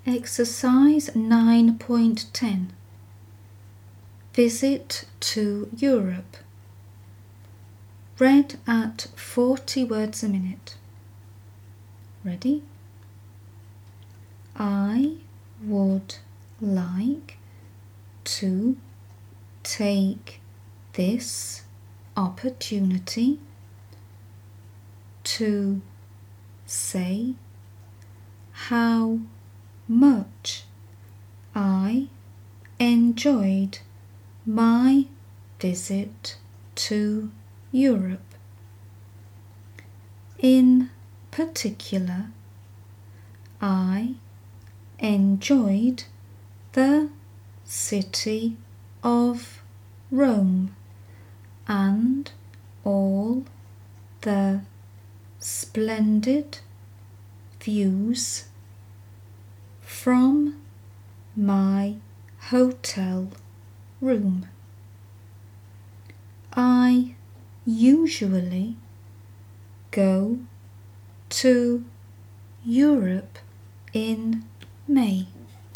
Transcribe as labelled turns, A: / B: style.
A: Exercise 9.10. Visit to Europe. Read at 40 words a minute. Ready? I would like to take this opportunity to say how much I enjoyed my visit to Europe. In particular, I enjoyed the city of Rome and all the splendid views from my hotel room. I usually go to Europe in May.